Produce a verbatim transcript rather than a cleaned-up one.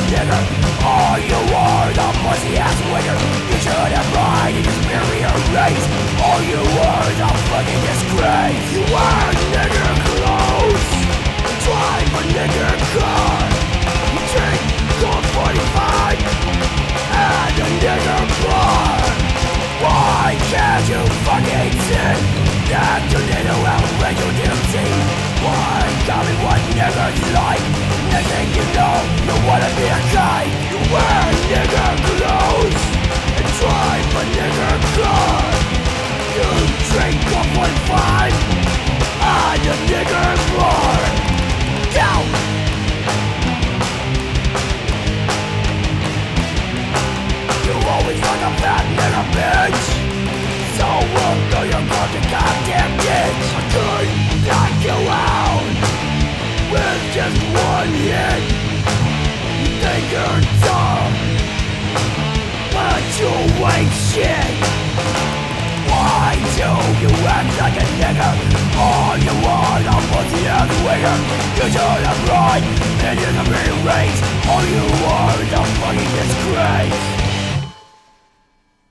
nigger. All you are, the pussy ass wigger. You should have lied in your superior race. All you are is a fucking disgrace. You wear nigger clothes, drive a nigger car, you drink Colt forty-five and a nigger bar. Why can't you fucking see that you need to outweigh your duty? Why call me what niggers like? Next thing you know, you wanna be a guy. You wear nigger clothes and drive a nigger car. You drink Colt forty-five and a nigger bar. Down! You always like a fat nigger bitch, so we'll throw your fucking goddamn ditch. I could knock you out with just one hit. You think you're dumb, but you ain't shit. Why do you act like a nigger? All you are, a pussy ass wigger. You should have lied in your